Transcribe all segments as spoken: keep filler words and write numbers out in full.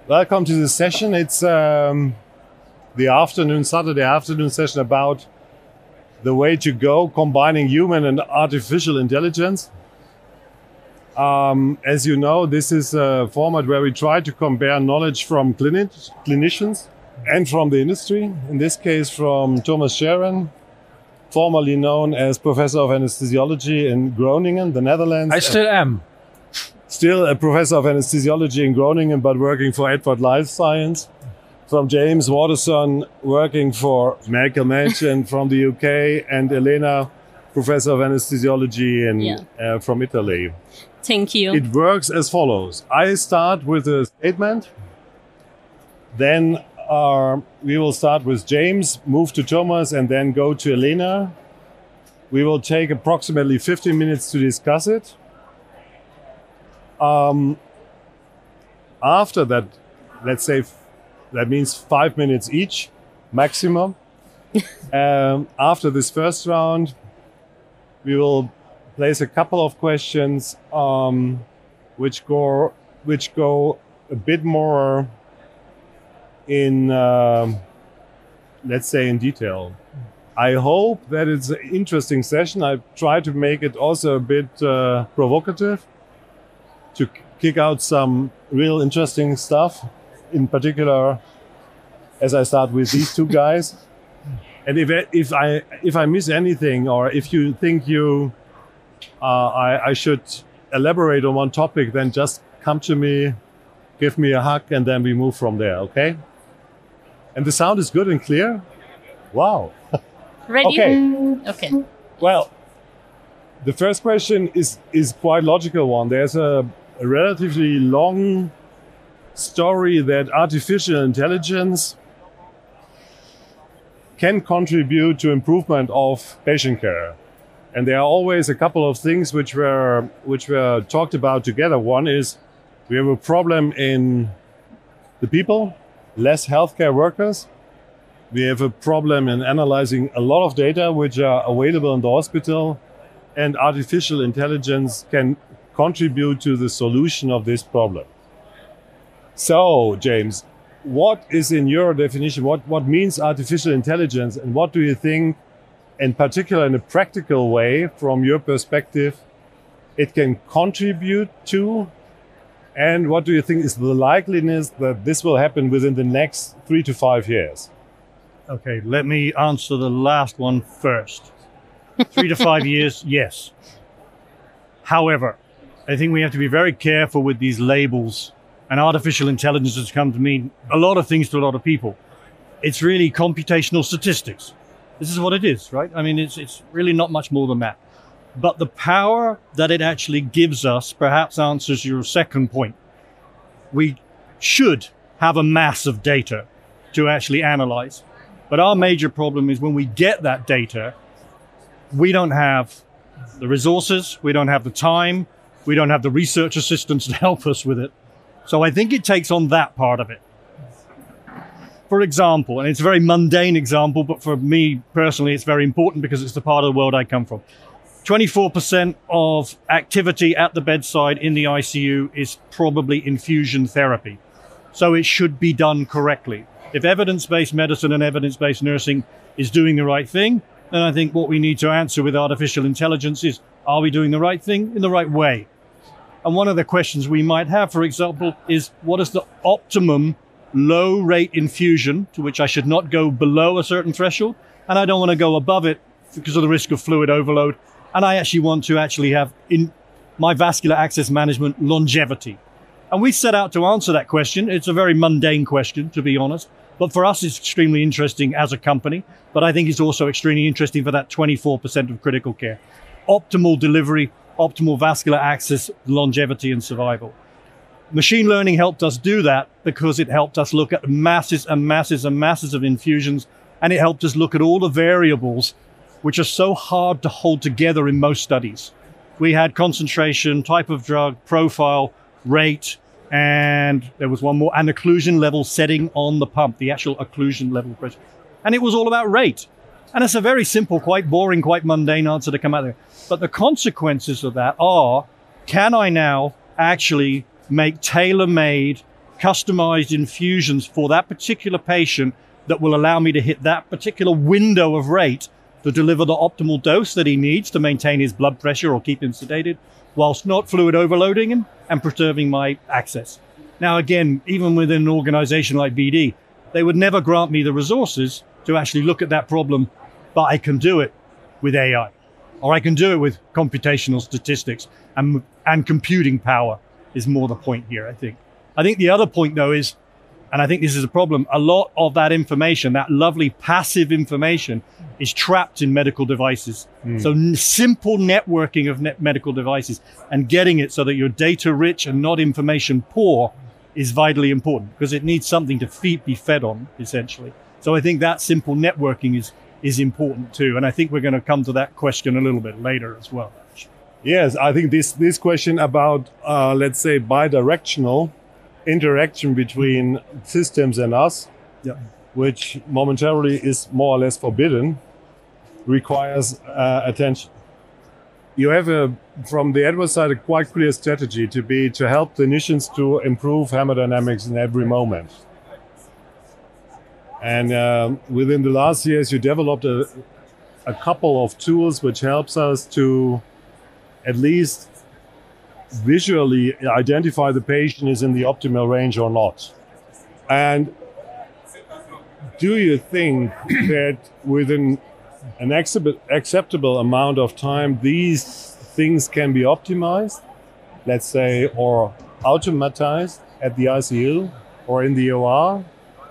Welcome to the session. It's um, the afternoon, Saturday afternoon session about the way to go combining human and artificial intelligence. Um, as you know, this is a format where we try to compare knowledge from clinic, clinicians and from the industry. In this case, from Thomas Sharon, formerly known as Professor of Anesthesiology in Groningen, the Netherlands. I still am. Still a Professor of Anesthesiology in Groningen, but working for Edward Life Science. From James Watterson, working for Medical Management from the U K, and Elena, Professor of Anesthesiology in, Yeah. uh, from Italy. Thank you. It works as follows. I start with a statement. Then uh, we will start with James, move to Thomas, and then go to Elena. We will take approximately fifteen minutes to discuss it. Um, after that, let's say, f- that means five minutes each, maximum. um, after this first round, we will place a couple of questions um, which go which go a bit more in, um, let's say, in detail. I hope that it's an interesting session. I try to make it also a bit uh, provocative, to kick out some real interesting stuff, in particular, as I start with these two guys. And if I, if I if I miss anything, or if you think you uh, I, I should elaborate on one topic, then just come to me, give me a hug, and then we move from there. Okay? And the sound is good and clear. Wow. Ready? Okay. Okay. Well, the first question is is quite logical one. There's a, a relatively long story that artificial intelligence can contribute to improvement of patient care. And there are always a couple of things which were which were talked about together. One is we have a problem in the people, less healthcare workers. We have a problem in analyzing a lot of data which are available in the hospital, and artificial intelligence can contribute to the solution of this problem. So, James, what is in your definition, what, what means artificial intelligence, and what do you think, in particular in a practical way, from your perspective, it can contribute to? And what do you think is the likeliness that this will happen within the next three to five years? Okay, let me answer the last one first. Three to five years, yes. However, I think we have to be very careful with these labels. And artificial intelligence has come to mean a lot of things to a lot of people. It's really computational statistics. This is what it is, right? I mean, it's it's really not much more than that. But the power that it actually gives us perhaps answers your second point. We should have a mass of data to actually analyze. But our major problem is when we get that data, we don't have the resources, we don't have the time, we don't have the research assistants to help us with it. So I think it takes on that part of it. For example, and it's a very mundane example, but for me personally, it's very important because it's the part of the world I come from. twenty-four percent of activity at the bedside in the I C U is probably infusion therapy. So it should be done correctly. If evidence-based medicine and evidence-based nursing is doing the right thing, then I think what we need to answer with artificial intelligence is, are we doing the right thing in the right way? And one of the questions we might have, for example, is what is the optimum low rate infusion, to which I should not go below a certain threshold, and I don't want to go above it because of the risk of fluid overload. And I actually want to actually have in my vascular access management longevity. And we set out to answer that question. It's a very mundane question, to be honest. But for us, it's extremely interesting as a company. But I think it's also extremely interesting for that twenty-four percent of critical care. Optimal delivery, optimal vascular access, longevity, and survival. Machine learning helped us do that because it helped us look at masses and masses and masses of infusions. And it helped us look at all the variables which are so hard to hold together in most studies. We had concentration, type of drug, profile, rate, and there was one more, an occlusion level setting on the pump, the actual occlusion level pressure. And it was all about rate. And it's a very simple, quite boring, quite mundane answer to come out there. But the consequences of that are, can I now actually make tailor-made customized infusions for that particular patient that will allow me to hit that particular window of rate to deliver the optimal dose that he needs to maintain his blood pressure or keep him sedated, whilst not fluid overloading him and preserving my access. Now, again, even within an organization like B D, they would never grant me the resources to actually look at that problem, but I can do it with A I, or I can do it with computational statistics, and, and computing power is more the point here, I think. I think the other point, though, is, and I think this is a problem, a lot of that information, that lovely passive information, is trapped in medical devices. Mm. So n- simple networking of net medical devices and getting it so that you're data rich and not information poor is vitally important, because it needs something to feed, be fed on, essentially. So I think that simple networking is is important too. And I think we're going to come to that question a little bit later as well. Yes, I think this, this question about, uh, let's say, bidirectional interaction between systems and us, yeah. which momentarily is more or less forbidden, requires uh, attention. You have, a, from the Edwards side, a quite clear strategy to be to help clinicians to improve hemodynamics in every moment. And uh, within the last years, you developed a, a couple of tools which helps us to at least visually identify the patient is in the optimal range or not. And do you think that within an acceptable amount of time, these things can be optimized, let's say, or automatized at the I C U or in the O R?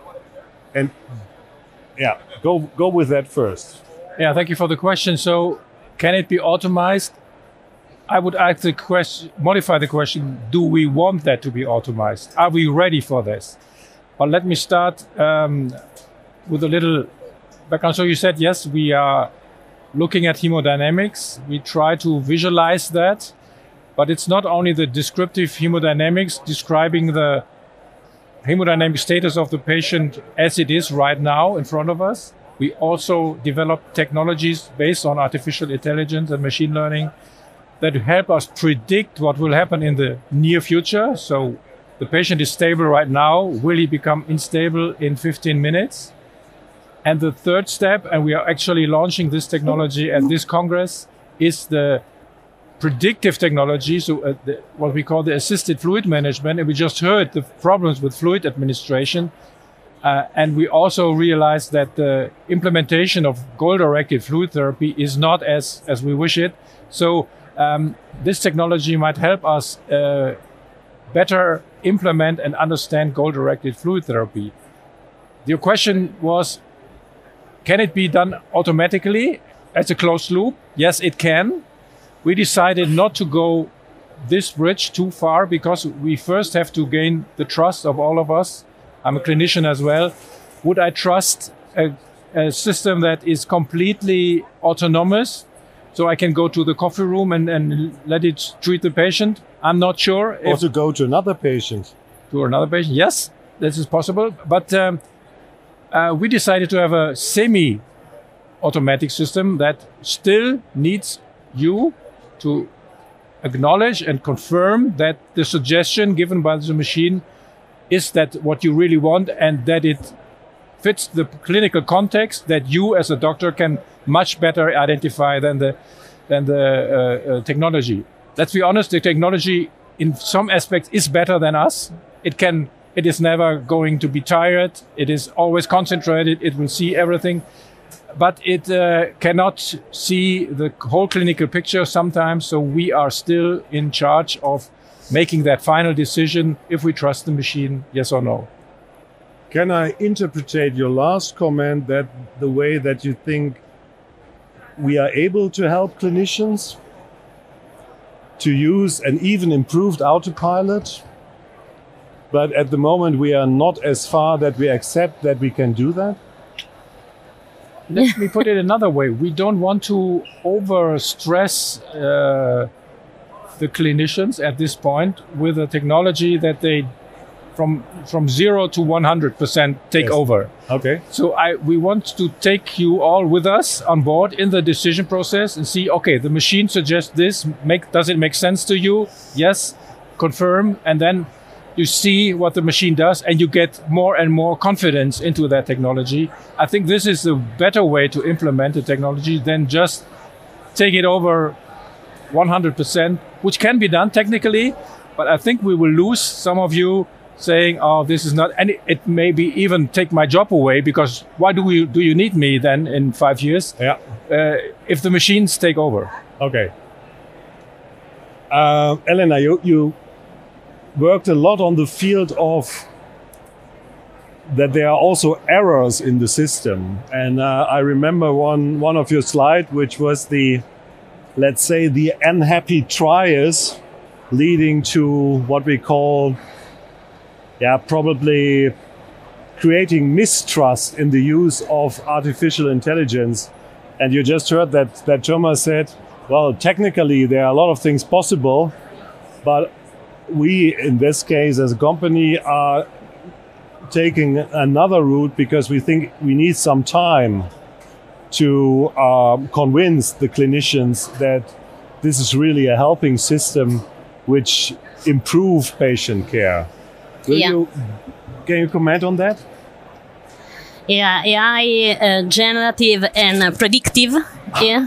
And yeah, go go with that first. Yeah, thank you for the question. So, can it be automized? I would ask the question, modify the question: do we want that to be automized? Are we ready for this? But let me start um, with a little background. So you said yes, we are looking at hemodynamics. We try to visualize that, but it's not only the descriptive hemodynamics describing the hemodynamic status of the patient as it is right now in front of us. We also develop technologies based on artificial intelligence and machine learning that help us predict what will happen in the near future. So the patient is stable right now. Will he become unstable in fifteen minutes? And the third step, and we are actually launching this technology at this Congress, is the predictive technology, so uh, the, what we call the assisted fluid management. And we just heard the problems with fluid administration. Uh, and we also realized that the implementation of goal-directed fluid therapy is not as, as we wish it. So um, this technology might help us uh, better implement and understand goal-directed fluid therapy. Your question was, can it be done automatically as a closed loop? Yes, it can. We decided not to go this bridge too far because we first have to gain the trust of all of us. I'm a clinician as well. Would I trust a, a system that is completely autonomous so I can go to the coffee room and, and let it treat the patient? I'm not sure. Or to go to another patient. To another patient, yes, this is possible. But um, uh, we decided to have a semi-automatic system that still needs you to acknowledge and confirm that the suggestion given by the machine is that what you really want and that it fits the clinical context that you as a doctor can much better identify than the than the uh, uh, technology. Let's be honest, the technology in some aspects is better than us. It can, it is never going to be tired. It is always concentrated. It will see everything. But it uh, cannot see the whole clinical picture sometimes, so we are still in charge of making that final decision if we trust the machine, yes or no. Can I interpret your last comment that the way that you think we are able to help clinicians to use an even improved autopilot, but at the moment we are not as far that we accept that we can do that? Let me put it another way. We don't want to over-stress uh, the clinicians at this point with a technology that they, from from zero to one hundred percent, take yes. over. Okay. So I we want to take you all with us on board in the decision process and see, okay, the machine suggests this. Make does it make sense to you? Yes, confirm, and then you see what the machine does, and you get more and more confidence into that technology. I think this is a better way to implement the technology than just take it over one hundred percent, which can be done technically, but I think we will lose some of you saying, oh, this is not, and it, it maybe even take my job away, because why do we do you need me then in five years Yeah. uh, if the machines take over? Okay. Uh, Elena, you, you worked a lot on the field of that there are also errors in the system. And uh, I remember one, one of your slides, which was the, let's say, the unhappy trials leading to what we call, yeah, probably creating mistrust in the use of artificial intelligence. And you just heard that, that Thomas said, well, technically there are a lot of things possible, but we, in this case, as a company, are taking another route because we think we need some time to um, convince the clinicians that this is really a helping system which improves patient care. Will Yeah. you, can you comment on that? Yeah, A I, uh, generative and uh, predictive. Yeah.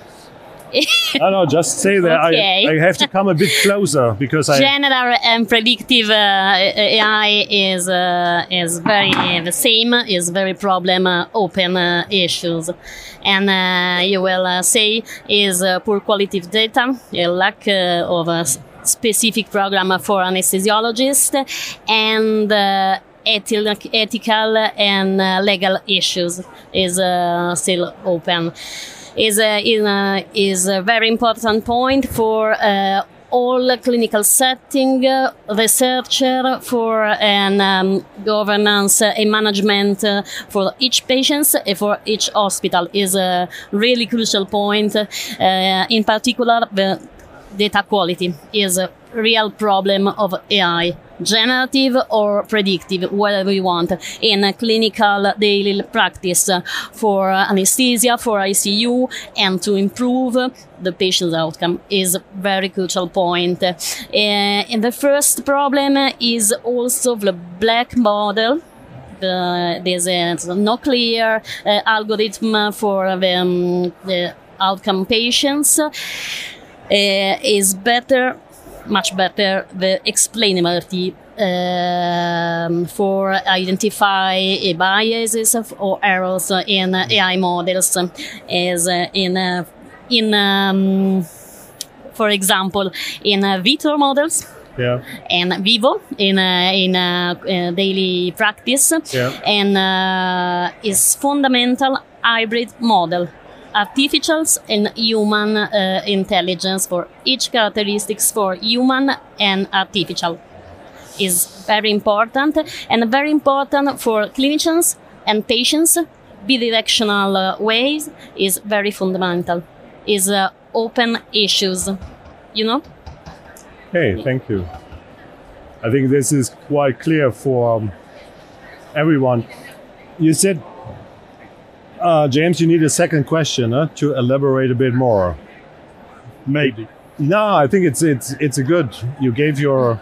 No, no, just say that. Okay. I, I have to come a bit closer because I. General and predictive uh, A I is uh, is very the same. Is very problem uh, open uh, issues, and uh, you will uh, say is uh, poor quality of data, a lack uh, of a s- specific program for anesthesiologists, and. Uh, Ethical, ethical and uh, legal issues is uh, still open. Is a, is a, is a very important point for uh, all clinical setting, uh, researcher, for and um, governance uh, and management uh, for each patient and for each hospital is a really crucial point. Uh, in particular, the data quality is a real problem of A I. Generative or predictive, whatever you want, in a clinical daily practice uh, for anesthesia, for I C U, and to improve the patient's outcome is a very crucial point. Uh, and the first problem is also the black model. Uh, there's a no clear uh, algorithm for the, um, the outcome patients. Uh, is better much better the explainability um, for identify uh, biases of, or errors in uh, A I models as uh, in uh, in um, for example in uh, Vitor models. Yeah. And Vivo in uh, in uh, uh, daily practice. Yeah. And uh, is fundamental hybrid model. Artificials and human uh, intelligence for each characteristics for human and artificial is very important, and very important for clinicians and patients. Bidirectional uh, ways is very fundamental. Is uh, open issues, you know. Hey, thank you. I think this is quite clear for um, everyone. You said. Uh, James, you need a second question huh, to elaborate a bit more. Maybe. No, I think it's it's it's a good. You gave your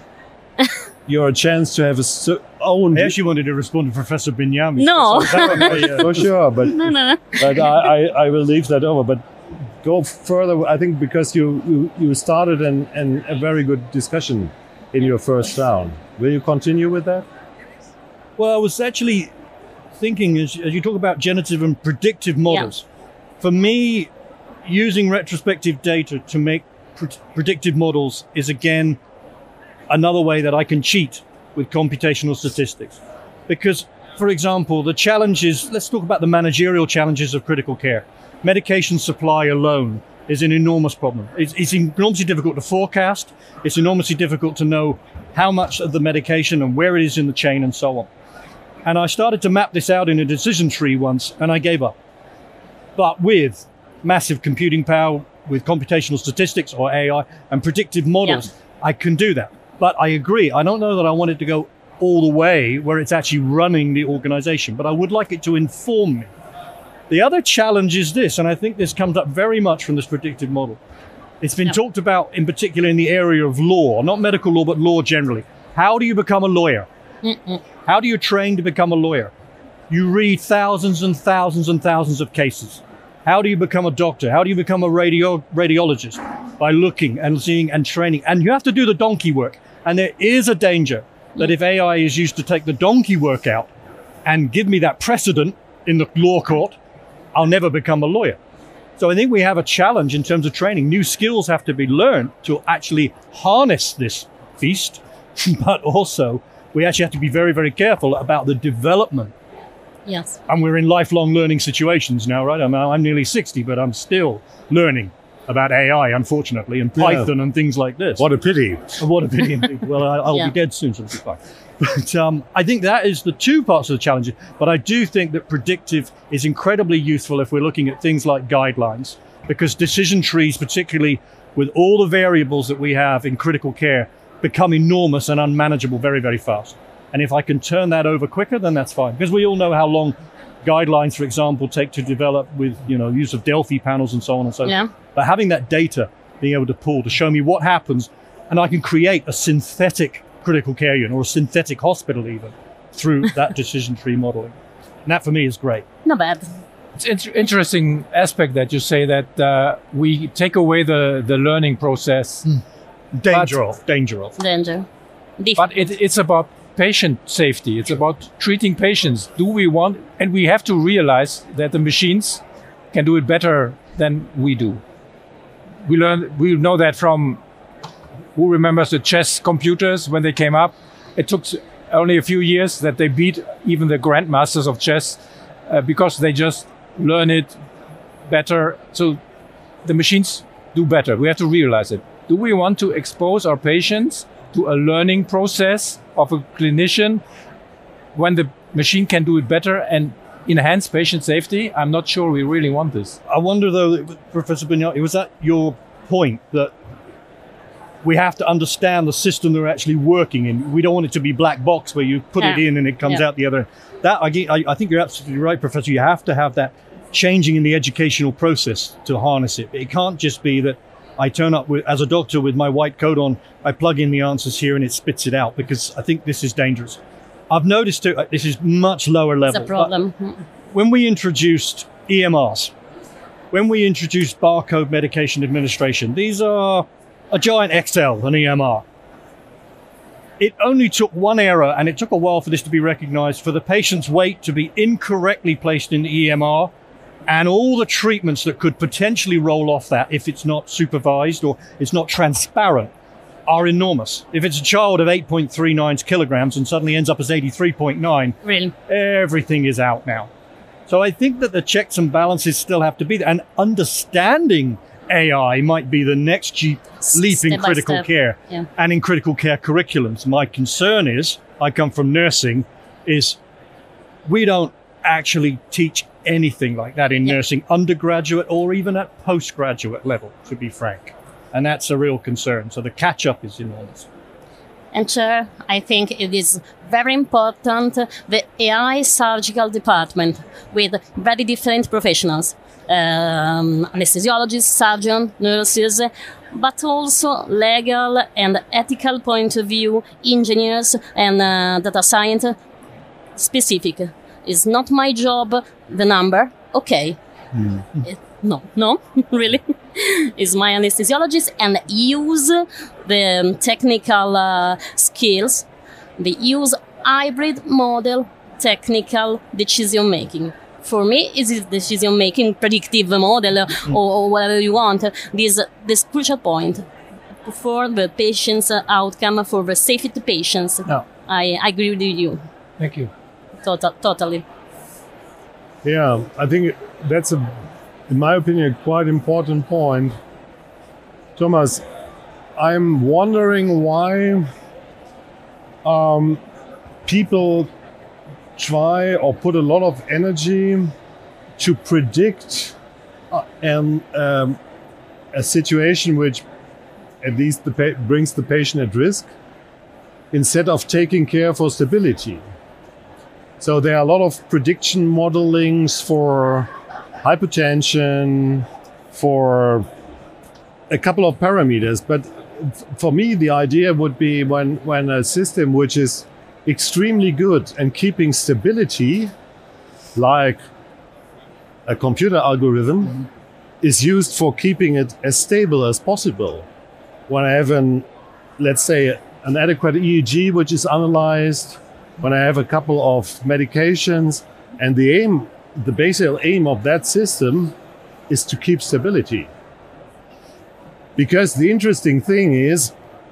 your chance to have a so own. I actually wanted to respond to Professor Bignami. No. So that would be, uh, For sure, but No, no, no. but I, I, I will leave that over. But go further. I think because you you, you started an, an a very good discussion in your first round. Will you continue with that? Well, I was actually thinking as, as you talk about generative and predictive models. Yeah. For me, using retrospective data to make pre- predictive models is again another way that I can cheat with computational statistics. Because, for example, the challenges, let's talk about the managerial challenges of critical care. Medication supply alone is an enormous problem. It's, it's enormously difficult to forecast. It's enormously difficult to know how much of the medication and where it is in the chain and so on. And I started to map this out in a decision tree once, and I gave up. But with massive computing power, with computational statistics or A I and predictive models, yeah. I can do that. But I agree, I don't know that I want it to go all the way where it's actually running the organization, but I would like it to inform me. The other challenge is this, and I think this comes up very much from this predictive model. It's been yeah. talked about in particular in the area of law, not medical law, but law generally. How do you become a lawyer? Mm-mm. How do you train to become a lawyer? You read thousands and thousands and thousands of cases. How do you become a doctor? How do you become a radio radiologist? By looking and seeing and training. And you have to do the donkey work. And there is a danger that if A I is used to take the donkey work out and give me that precedent in the law court, I'll never become a lawyer. So I think we have a challenge in terms of training. New skills have to be learned to actually harness this beast, but also we actually have to be very, very careful about the development. Yes. And we're in lifelong learning situations now, right? I'm, I'm nearly sixty, but I'm still learning about A I, unfortunately, and Python Yeah. and things like this. What a pity. What a pity. Well, I, I'll Yeah. be dead soon, so it'll be fine. But um, I think that is the two parts of the challenge. But I do think that predictive is incredibly useful if we're looking at things like guidelines, because decision trees, particularly with all the variables that we have in critical care, become enormous and unmanageable very, very fast. And if I can turn that over quicker, then that's fine. Because we all know how long guidelines, for example, take to develop with, you know, use of Delphi panels and so on and so Yeah. forth. But having that data, being able to pull to show me what happens, and I can create a synthetic critical care unit or a synthetic hospital even through that decision tree modeling. And that for me is great. Not bad. It's an interesting aspect that you say that uh, we take away the, the learning process, Danger of, danger of. Danger. Dif- but it, it's about patient safety. It's about treating patients. Do we want, and we have to realize that the machines can do it better than we do. We learn, we know that from, who remembers the chess computers when they came up? It took only a few years that they beat even the grandmasters of chess uh, because they just learn it better. So the machines do better. We have to realize it. Do we want to expose our patients to a learning process of a clinician when the machine can do it better and enhance patient safety? I'm not sure we really want this. I wonder though, Professor Bignot, was that your point that we have to understand the system they're actually working in? We don't want it to be black box where you put it Yeah. in and it comes Yeah. out the other. That I, get- I I think you're absolutely right, Professor. You have to have that changing in the educational process to harness it. It can't just be that I turn up with, as a doctor with my white coat on, I plug in the answers here and it spits it out, because I think this is dangerous. I've noticed too, uh, this is much lower It's level. a but problem. when we introduced E M Rs, when we introduced barcode medication administration, these are a giant Excel, an E M R. It only took one error, and it took a while for this to be recognized, for the patient's weight to be incorrectly placed in the E M R, and all the treatments that could potentially roll off that if it's not supervised or it's not transparent are enormous. If it's a child of eight point three nine kilograms and suddenly ends up as eighty-three point nine, Really. everything is out now. So I think that the checks and balances still have to be there. And understanding A I might be the next G- leap in Step by critical step. care Yeah. and in critical care curriculums. My concern is, I come from nursing, is we don't actually teach anything like that in Yeah. nursing, undergraduate or even at postgraduate level, to be frank. And that's a real concern. So the catch up is enormous. And Chair, I think it is very important the A I surgical department with very different professionals, um, anesthesiologists, surgeons, nurses, but also legal and ethical point of view, engineers and uh, data science specific. It's not my job, the number, okay. It- no, no, really. Is my anesthesiologist and use the um, technical uh, skills. They use hybrid model technical decision making. For me, it is decision making predictive model uh, or, or whatever you want. This this crucial point for the patient's uh, outcome, for the safety of patients. No. I, I agree with you. Thank you. Total, totally. Yeah, I think that's a, in my opinion, a quite important point. Thomas, I'm wondering why um, people try or put a lot of energy to predict uh, um, um, a situation which at least the pa- brings the patient at risk, instead of taking care for stability. So there are a lot of prediction modelings for hypertension, for a couple of parameters, but for me, the idea would be when, when a system which is extremely good and keeping stability, like a computer algorithm, mm-hmm. is used for keeping it as stable as possible. When I have an, let's say, an adequate E E G which is analyzed, when I have a couple of medications, and the aim, the basic aim of that system is to keep stability. Because the interesting thing is,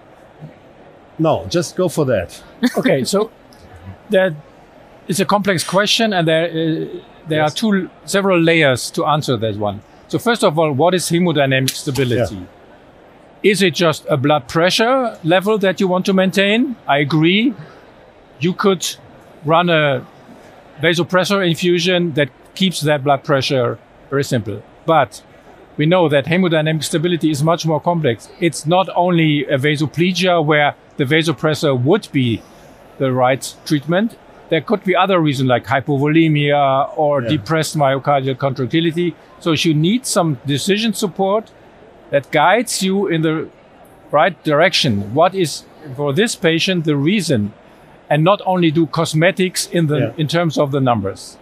no, just go for that. Okay, so that is a complex question, and there uh, there yes. are two several layers to answer that one. So first of all, what is hemodynamic stability? Yeah. Is it just a blood pressure level that you want to maintain? I agree. You could run a vasopressor infusion that keeps that blood pressure very simple. But we know that hemodynamic stability is much more complex. It's not only a vasoplegia where the vasopressor would be the right treatment. There could be other reasons like hypovolemia or yeah. depressed myocardial contractility. So you need some decision support that guides you in the right direction. What is, for this patient, the reason? And not only do cosmetics in the yeah. in terms of the numbers.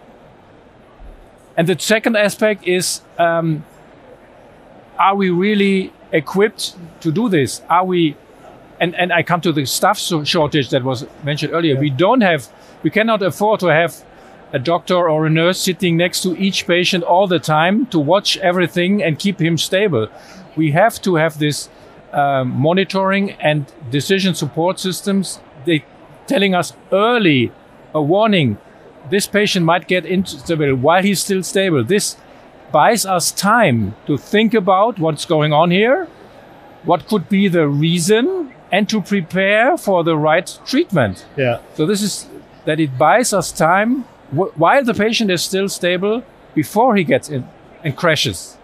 And the second aspect is, um, are we really equipped to do this? Are we, and, and I come to the staff shortage that was mentioned earlier. Yeah. We don't have, we cannot afford to have a doctor or a nurse sitting next to each patient all the time to watch everything and keep him stable. We have to have this um, monitoring and decision support systems. They telling us early, a warning, this patient might get instable while he's still stable. This buys us time to think about what's going on here, what could be the reason, and to prepare for the right treatment. Yeah. So this is that it buys us time w- while the patient is still stable before he gets in and crashes.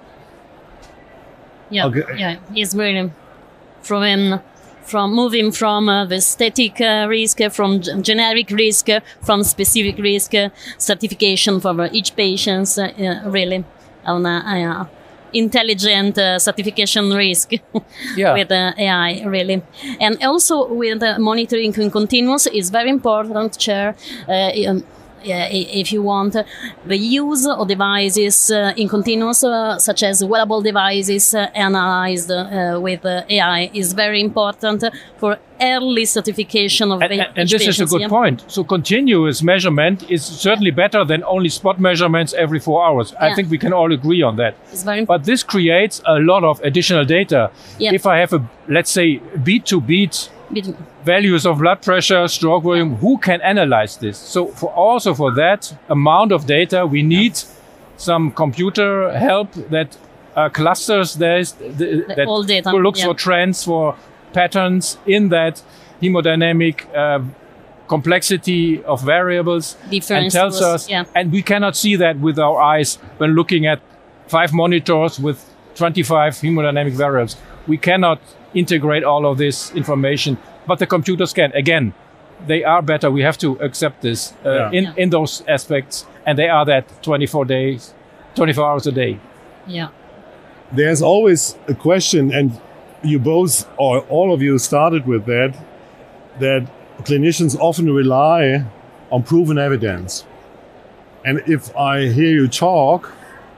Yeah, okay. yeah, it's really from in, from moving from uh, the static uh, risk, uh, from g- generic risk, uh, from specific risk, uh, certification for each patient, uh, uh, really on uh, uh, intelligent uh, certification risk yeah. with uh, A I, really. And also with uh, monitoring in continuous is very important, Chair. Uh, um, Yeah, if you want, the use of devices uh, in continuous, uh, such as wearable devices uh, analyzed uh, with uh, A I, is very important for early certification of and, each and, and this patients, is a good yeah? point. So continuous measurement is certainly better than only spot measurements every four hours. Yeah. I think we can all agree on that. It's very but this creates a lot of additional data. Yeah. If I have a, let's say, beat to beat values of blood pressure, stroke volume, who can analyze this? So for also for that amount of data, we need some computer help that uh, clusters this, the, that all data, looks yeah. for trends, for patterns in that hemodynamic uh, complexity of variables, and tells was, us, yeah. and we cannot see that with our eyes when looking at five monitors with twenty-five hemodynamic variables. We cannot integrate all of this information, but the computers can. Again, they are better. We have to accept this uh, yeah. in, Yeah. in those aspects, and they are that twenty-four days, twenty-four hours a day. Yeah. There's always a question, and you both, or all of you started with that, that clinicians often rely on proven evidence. And if I hear you talk,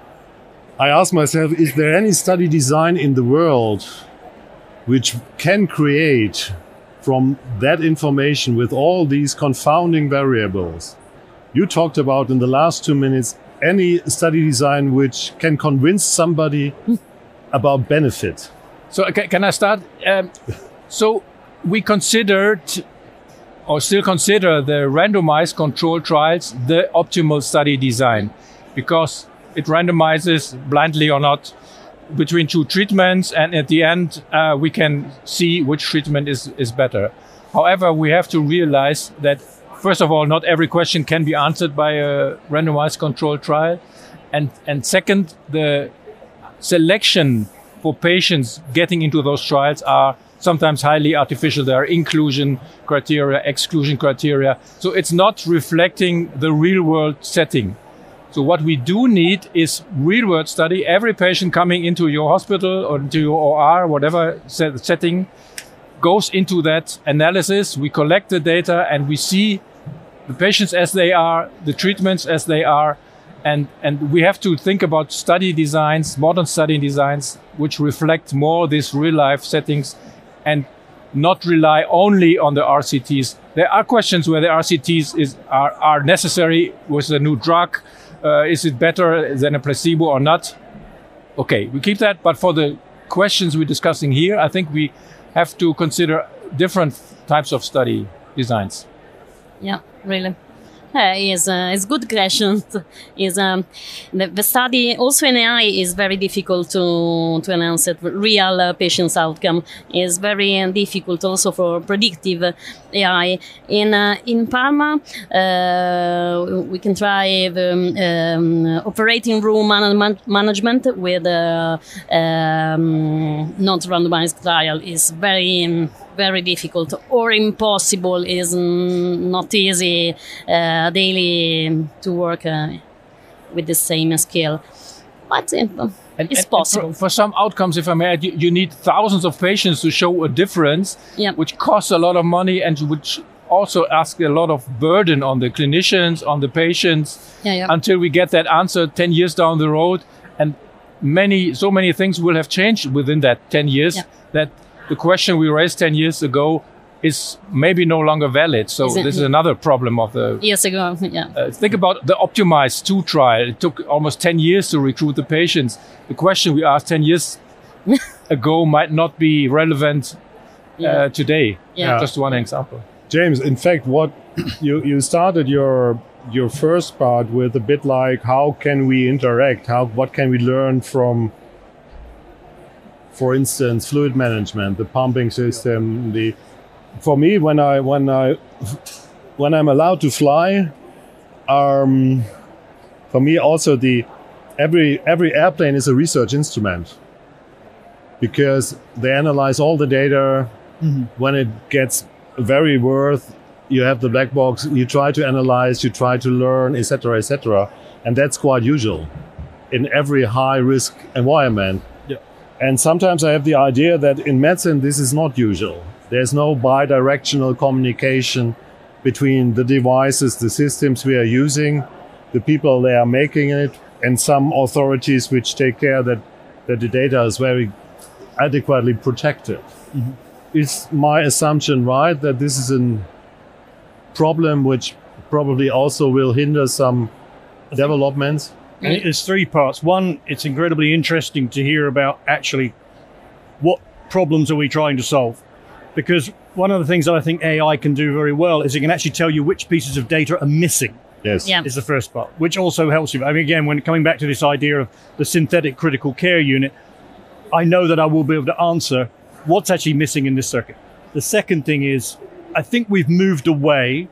I ask myself, is there any study design in the world which can create from that information with all these confounding variables? You talked about in the last two minutes, any study design which can convince somebody about benefit. So can, can I start? Um, so we considered, or still consider, the randomized control trials the optimal study design, because it randomizes blindly or not between two treatments, and at the end uh, we can see which treatment is, is better. However, we have to realize that, first of all, not every question can be answered by a randomized control trial. And, and second, the selection for patients getting into those trials are sometimes highly artificial. There are inclusion criteria, exclusion criteria. So it's not reflecting the real world setting. So what we do need is real-world study. Every patient coming into your hospital or into your O R, whatever set, setting, goes into that analysis. We collect the data and we see the patients as they are, the treatments as they are, and, and we have to think about study designs, modern study designs, which reflect more these real-life settings and not rely only on the R C Ts. There are questions where the R C Ts is, are, are necessary with a new drug. Uh, is it better than a placebo or not? Okay, we keep that. But for the questions we're discussing here, I think we have to consider different types of study designs. Yeah, really. Uh, is uh, is good question. Is um, the, the study also in A I is very difficult to to announce it. Real uh, patients' outcome is very uh, difficult also for predictive A I. In uh, in pharma, uh, we can try the um, operating room man- management with uh, um, not randomized trial is very. Um, very difficult or impossible. Is not easy uh, daily to work uh, with the same skill, but uh, and, it's and, possible. And for, for some outcomes, if I may add, you, you need thousands of patients to show a difference, yeah. which costs a lot of money and which also asks a lot of burden on the clinicians, on the patients, yeah, yeah. until we get that answer ten years down the road. And many, so many things will have changed within that ten years yeah. that the question we raised ten years ago is maybe no longer valid. So is it, this is another problem of the... Years ago, yeah. Uh, think about the Optimize two trial. It took almost ten years to recruit the patients. The question we asked ten years ago might not be relevant uh, yeah. today. Yeah. Just one example. James, in fact, what you, you started your your first part with a bit like how can we interact? How what can we learn from, for instance, fluid management, the pumping system. The for me, when I when I when I'm allowed to fly, um, for me also the every every airplane is a research instrument because they analyze all the data. Mm-hmm. When it gets very worth, you have the black box. You try to analyze, you try to learn, et cetera, et cetera, and that's quite usual in every high risk environment. And sometimes I have the idea that in medicine, this is not usual. There's no bidirectional communication between the devices, the systems we are using, the people they are making it, and some authorities which take care that, that the data is very adequately protected. Mm-hmm. Is my assumption right that this is a problem which probably also will hinder some developments? And there's three parts. One, it's incredibly interesting to hear about actually what problems are we trying to solve. Because one of the things that I think A I can do very well is it can actually tell you which pieces of data are missing. Yes, yeah. is the first part, which also helps you. I mean, again, when coming back to this idea of the synthetic critical care unit, I know that I will be able to answer what's actually missing in this circuit. The second thing is, I think we've moved away.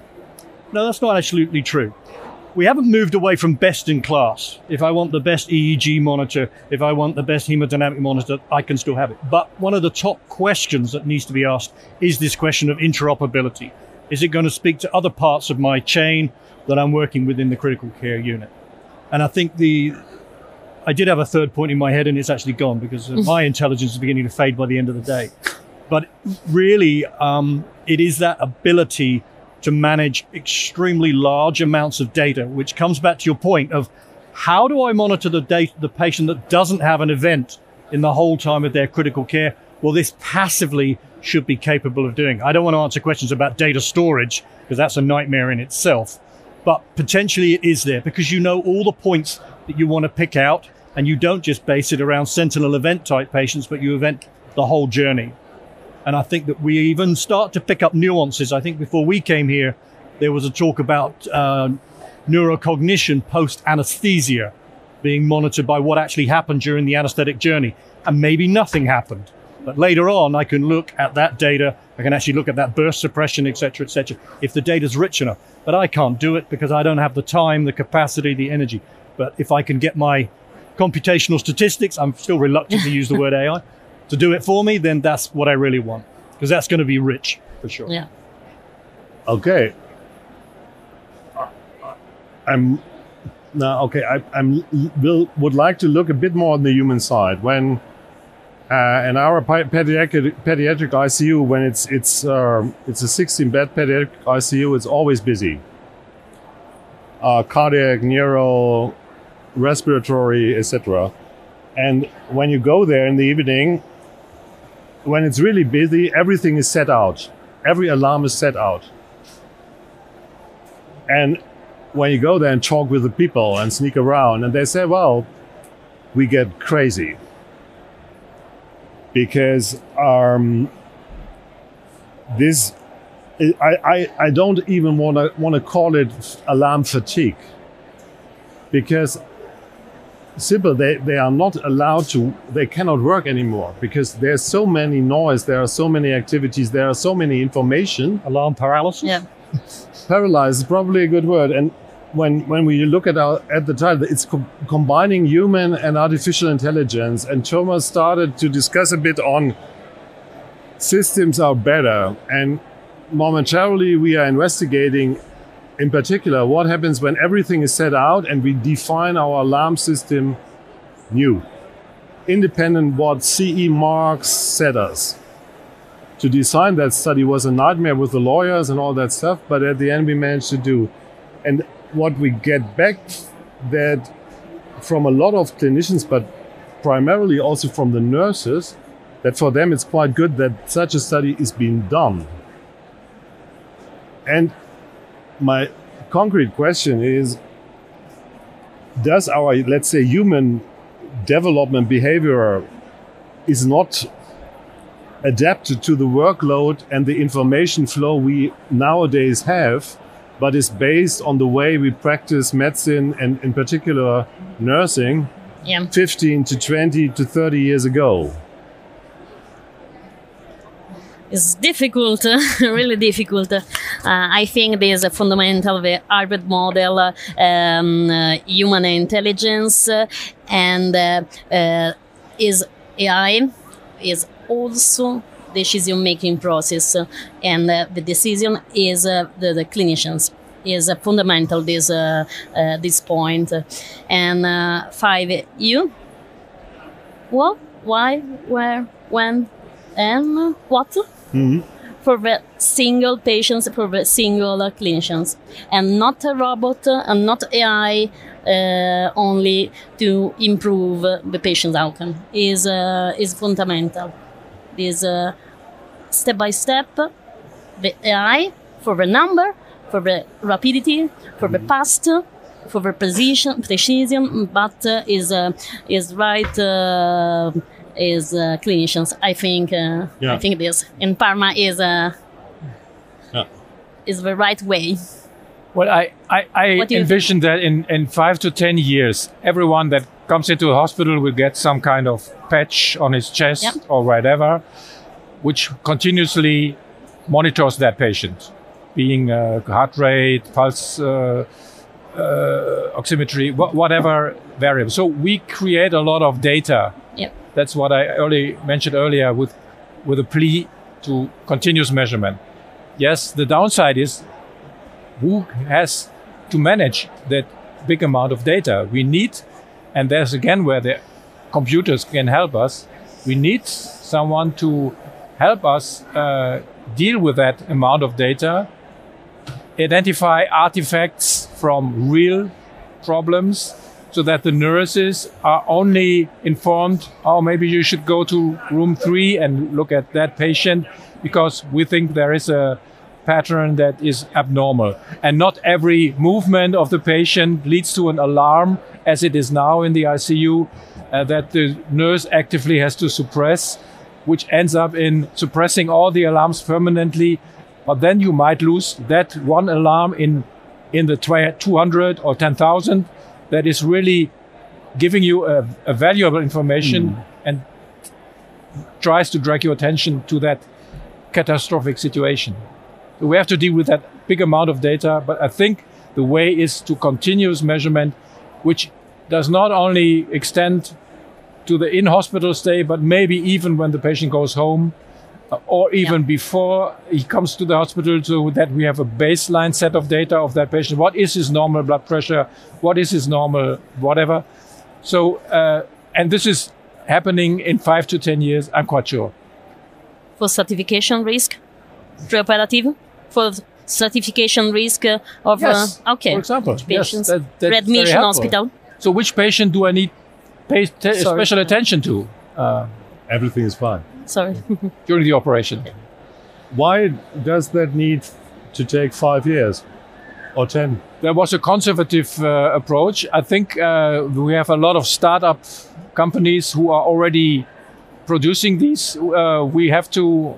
No, that's not absolutely true. We haven't moved away from best in class. If I want the best E E G monitor, if I want the best hemodynamic monitor, I can still have it. But one of the top questions that needs to be asked is this question of interoperability. Is it going to speak to other parts of my chain that I'm working with in the critical care unit? And I think the, I did have a third point in my head and it's actually gone because my intelligence is beginning to fade by the end of the day. But really, um, it is that ability to manage extremely large amounts of data, which comes back to your point of how do I monitor the data, the patient that doesn't have an event in the whole time of their critical care? Well, this passively should be capable of doing. I don't want to answer questions about data storage because that's a nightmare in itself, but potentially it is there because you know all the points that you want to pick out and you don't just base it around sentinel event type patients, but you event the whole journey. And I think that we even start to pick up nuances. I think before we came here, there was a talk about uh, neurocognition post-anesthesia being monitored by what actually happened during the anesthetic journey. And maybe nothing happened. But later on, I can look at that data. I can actually look at that burst suppression, et cetera, et cetera, if the data's rich enough. But I can't do it because I don't have the time, the capacity, the energy. But if I can get my computational statistics, I'm still reluctant to use the word A I, to do it for me, then that's what I really want, because that's going to be rich for sure. Yeah. Okay. I'm now, okay, I I'm, will, would like to look a bit more on the human side. When uh, in our pediatric, pediatric I C U, when it's it's uh, it's a sixteen bed pediatric I C U, it's always busy. Uh, cardiac, neuro, respiratory, et cetera. And when you go there in the evening, when it's really busy, everything is set out. Every alarm is set out. And when you go there and talk with the people and sneak around, and they say, well, we get crazy. Because um, this, I, I, I don't even want to want to call it alarm fatigue. Because simple, they, they are not allowed to, they cannot work anymore because there's so many noise, there are so many activities, there are so many information. Alarm paralysis? Yeah. Paralyzed is probably a good word. And when when we look at our at the title, it's co- combining human and artificial intelligence. And Thomas started to discuss a bit on systems are better. And momentarily we are investigating in particular what happens when everything is set out and we define our alarm system new, independent what C E marks set us. To design that study was a nightmare with the lawyers and all that stuff, but at the end we managed to do. And what we get back that from a lot of clinicians, but primarily also from the nurses, that for them it's quite good that such a study is being done. And my concrete question is, does our, let's say, human development behavior is not adapted to the workload and the information flow we nowadays have, but is based on the way we practice medicine and in particular nursing Yeah. fifteen to twenty to thirty years ago? It's difficult, really difficult. Uh, I think there's a fundamental the hybrid model, uh, um, uh, human intelligence, uh, and uh, uh, is A I is also decision-making process, uh, and uh, the decision is uh, the, the clinicians is uh, fundamental. This uh, uh, this point, and uh, five you. What? Why? Where? When? And what? Mm-hmm. For the single patients, for the single uh, clinicians, and not a robot uh, and not A I uh, only to improve uh, the patient's outcome is uh, is fundamental. Is uh, step by step the A I for the number, for the rapidity, for the past, for the precision, precision, but uh, is uh, is right. Uh, is uh, clinicians. I think uh, Yeah. I think this in Parma is uh, Yeah. is the right way. Well, I, I, I What do you envision that in, in five to ten years, everyone that comes into a hospital will get some kind of patch on his chest Yep. or whatever, which continuously monitors that patient, being uh, heart rate, pulse uh, uh, oximetry, wh- whatever variable. So we create a lot of data. Yep. That's what I early mentioned earlier with, with a plea to continuous measurement. Yes, the downside is who has to manage that big amount of data? We need, and there's again where the computers can help us, we need someone to help us uh, deal with that amount of data, identify artifacts from real problems, so that the nurses are only informed, oh, maybe you should go to room three and look at that patient because we think there is a pattern that is abnormal. And not every movement of the patient leads to an alarm, as it is now in the I C U, uh, that the nurse actively has to suppress, which ends up in suppressing all the alarms permanently. But then you might lose that one alarm in, in the two hundred or ten thousand that is really giving you a, a valuable information mm. and tries to drag your attention to that catastrophic situation. So we have to deal with that big amount of data, but I think the way is to continuous measurement, which does not only extend to the in-hospital stay, but maybe even when the patient goes home, or even Yeah. before he comes to the hospital, so that we have a baseline set of data of that patient. What is his normal blood pressure? What is his normal whatever? So, uh, and this is happening in five to ten years, I'm quite sure. For certification risk, preoperative, for certification risk uh, of Yes, uh, okay for example. Yes, patients. that- that's Red very Mission helpful. Hospital. So which patient do I need pay t- Sorry. special attention to uh, Everything is fine. Sorry. during the operation? Why does that need to take five years or ten? There was a conservative uh, approach. I think uh, we have a lot of startup companies who are already producing these. Uh, we have to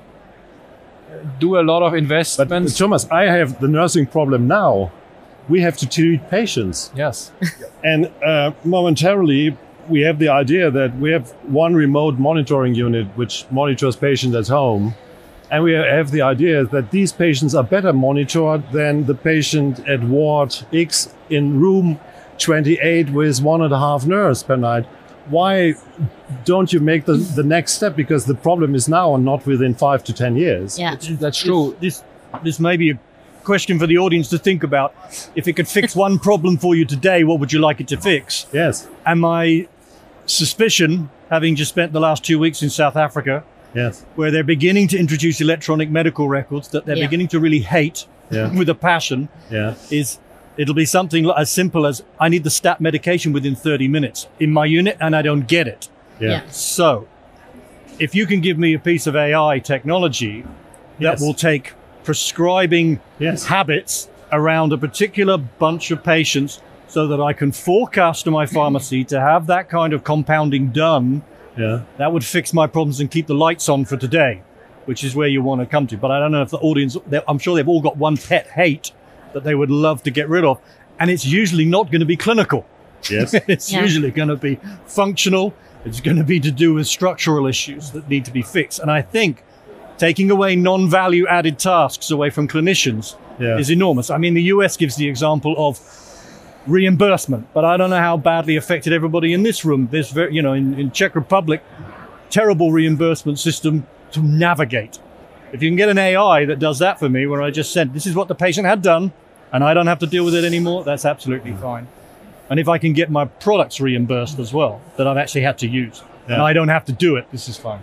do a lot of But investments. Thomas, I have the nursing problem now. We have to treat patients. Yes. And uh, momentarily, we have the idea that we have one remote monitoring unit which monitors patients at home. And we have the idea that these patients are better monitored than the patient at ward X in room twenty-eight with one and a half nurse per night. Why don't you make the, the next step? Because the problem is now and not within five to ten years. Yeah. That's true. This, this may be a question for the audience to think about. If it could fix one problem for you today, what would you like it to fix? Yes, And my suspicion, having just spent the last two weeks in South Africa, yes, where they're beginning to introduce electronic medical records that they're Yeah. beginning to really hate Yeah. with a passion, yeah. is it'll be something as simple as I need the stat medication within thirty minutes in my unit and I don't get it. Yeah. Yeah. So if you can give me a piece of A I technology that Yes. will take prescribing Yes. habits around a particular bunch of patients so that I can forecast to my pharmacy to have that kind of compounding done, Yeah. that would fix my problems and keep the lights on for today, which is where you want to come to. But I don't know if the audience, they- I'm sure they've all got one pet hate that they would love to get rid of. And it's usually not going to be clinical. Yes. It's Yeah. usually going to be functional. It's going to be to do with structural issues that need to be fixed. And I think taking away non-value added tasks away from clinicians Yeah. is enormous. I mean, the U S gives the example of reimbursement, but I don't know how badly affected everybody in this room. There's very, you know, in, in Czech Republic, terrible reimbursement system to navigate. If you can get an A I that does that for me, where I just said, this is what the patient had done, and I don't have to deal with it anymore, that's absolutely fine. And if I can get my products reimbursed as well, that I've actually had to use, and Yeah. I don't have to do it, this is fine.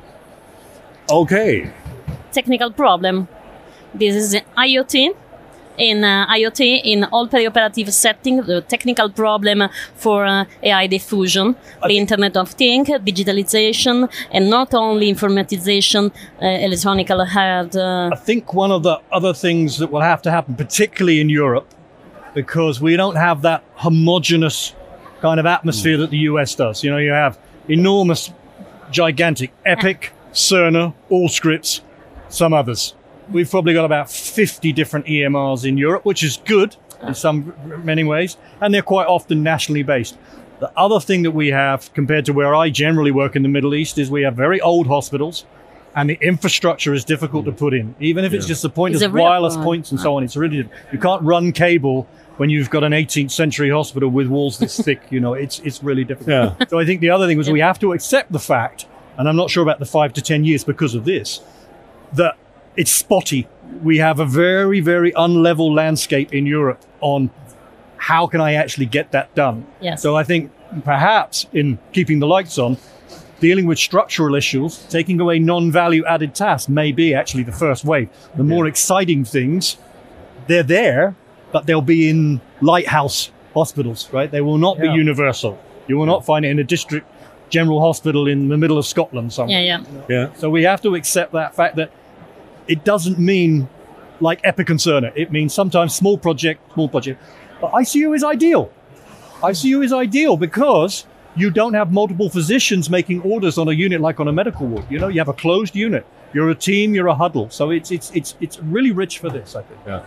Okay. Technical problem. This is IoT. In uh, IoT, in all perioperative setting, the technical problem for uh, A I diffusion, the Internet of Things, digitalization, and not only informatization, uh, electronic health. Uh, I think one of the other things that will have to happen, particularly in Europe, because we don't have that homogenous kind of atmosphere that the U S does. You know, you have enormous, gigantic, Epic, Cerner, Allscripts, some others. We've probably got about fifty different E M Rs in Europe, which is good in some many ways, and they're quite often nationally based. The other thing that we have, compared to where I generally work in the Middle East, is we have very old hospitals, and the infrastructure is difficult to put in. Even if it's just the point It's of a real wireless problem. points and so on, it's really you can't run cable when you've got an eighteenth century hospital with walls this thick. You know, it's it's really difficult. Yeah. So I think the other thing was we have to accept the fact, and I'm not sure about the five to ten years because of this, that it's spotty. We have a very, very unlevel landscape in Europe on how can I actually get that done. Yes. So I think perhaps in keeping the lights on, dealing with structural issues, taking away non-value added tasks may be actually the first wave. The more exciting things, they're there, but they'll be in lighthouse hospitals, right? They will not Yeah. be universal. You will not find it in a district general hospital in the middle of Scotland somewhere. yeah, yeah. Yeah. So we have to accept that fact that it doesn't mean like Epic and Cerner. It means sometimes small project, small project. But I C U is ideal. I C U is ideal because you don't have multiple physicians making orders on a unit like on a medical ward. You know, you have a closed unit. You're a team, you're a huddle. So it's it's it's it's really rich for this, I think. Yeah.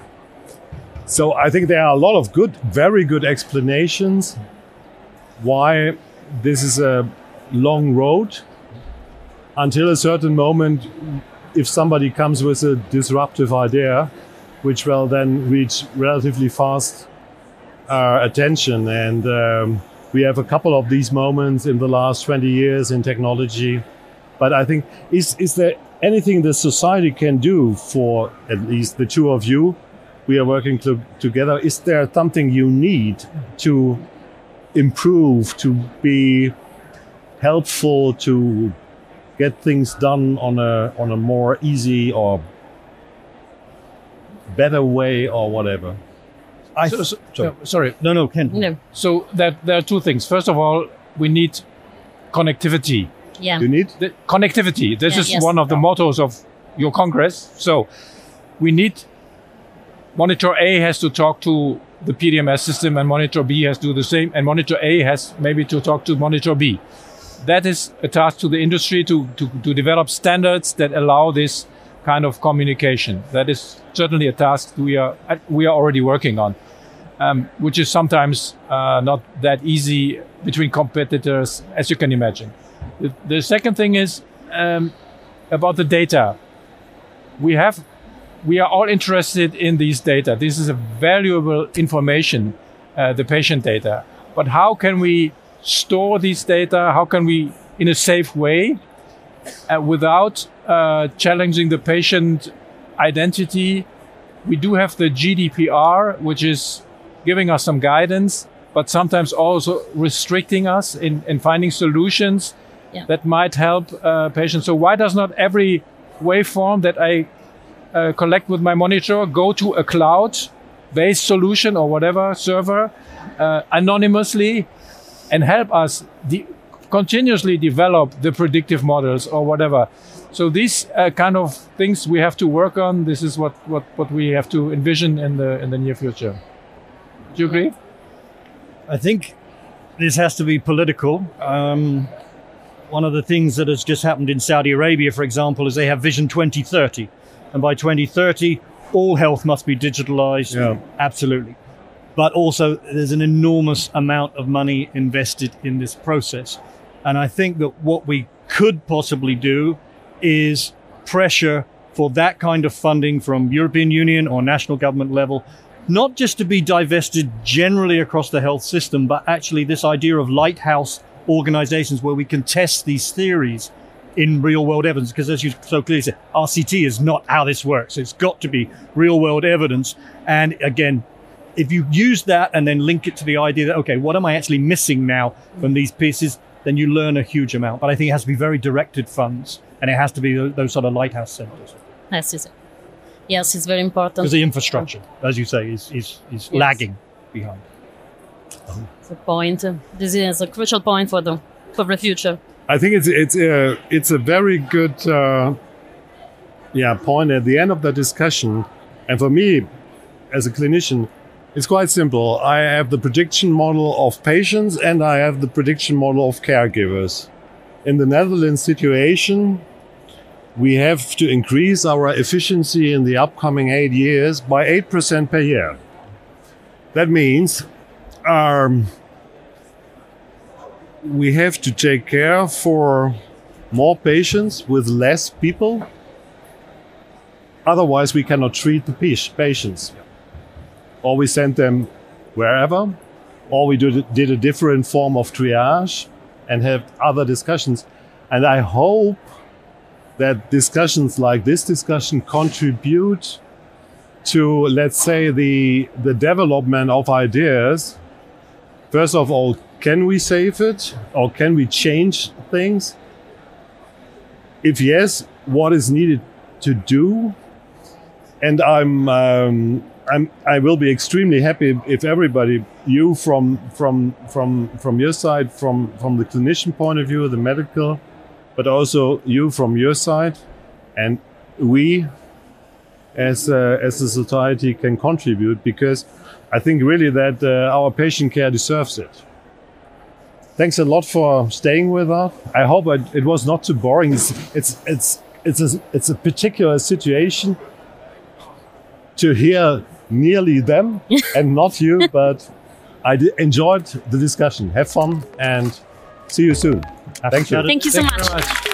So I think there are a lot of good, very good explanations why this is a long road until a certain moment. If somebody comes with a disruptive idea, which will then reach relatively fast uh, attention. And um, we have a couple of these moments in the last twenty years in technology. But I think, is, is there anything the society can do for at least the two of you, we are working to, together. Is there something you need to improve, to be helpful, to get things done on a on a more easy or better way or whatever? I So, th- so, Sorry. no, sorry. no, no, Ken. No. So that there are two things. First of all, we need connectivity. Yeah. You need? The connectivity. This Yeah, is yes. one of the mottos of your Congress. So we need monitor A has to talk to the P D M S system, and monitor B has to do the same, and monitor A has maybe to talk to monitor B. That is a task to the industry to, to, to develop standards that allow this kind of communication. That is certainly a task we are we are already working on, um, which is sometimes uh, not that easy between competitors, as you can imagine. The, the second thing is um, about the data. We have, we are all interested in these data. This is a valuable information, uh, the patient data. But how can we store these data? How can we, in a safe way, uh, without uh, challenging the patient identity? We do have the G D P R, which is giving us some guidance, but sometimes also restricting us in, in finding solutions Yeah. that might help uh, patients. So why does not every waveform that I uh, collect with my monitor go to a cloud-based solution or whatever server uh, anonymously and help us de- continuously develop the predictive models or whatever? So these uh, kind of things we have to work on. This is what, what, what we have to envision in the in the near future. Do you agree? I think this has to be political. Um, one of the things that has just happened in Saudi Arabia, for example, is they have Vision twenty thirty. And by twenty thirty, all health must be digitalized. Yeah. Absolutely. But also, there's an enormous amount of money invested in this process. And I think that what we could possibly do is pressure for that kind of funding from European Union or national government level, not just to be divested generally across the health system, but actually this idea of lighthouse organizations where we can test these theories in real world evidence. Because as you so clearly said, R C T is not how this works. It's got to be real world evidence. And again, if you use that and then link it to the idea that, okay, what am I actually missing now from these pieces, then you learn a huge amount. But I think it has to be very directed funds, and it has to be those sort of lighthouse centers. Yes, it's, yes, it's very important. Because the infrastructure, as you say, is, is, is Yes. lagging behind. The point. This is a crucial point for the for the future. I think it's it's a it's a very good uh, yeah point at the end of the discussion, and for me, as a clinician, it's quite simple. I have the prediction model of patients and I have the prediction model of caregivers. In the Netherlands situation, we have to increase our efficiency in the upcoming eight years by eight percent per year. That means um, we have to take care for more patients with less people. Otherwise, we cannot treat the pa- patients. Or we send them wherever, or we do, did a different form of triage and have other discussions. And I hope that discussions like this discussion contribute to, let's say, the, the development of ideas. First of all, can we save it or can we change things? If yes, what is needed to do? And I'm, um, I'm, I will be extremely happy if everybody, you from from from from your side, from from the clinician point of view, the medical, but also you from your side, and we, as uh, as a society, can contribute, because I think really that uh, our patient care deserves it. Thanks a lot for staying with us. I hope it, it was not too boring. It's it's it's it's a, it's a particular situation to hear nearly them and not you, but I d- enjoyed the discussion. Have fun and see you soon. Thank you. Thank you so Thank you much. very much.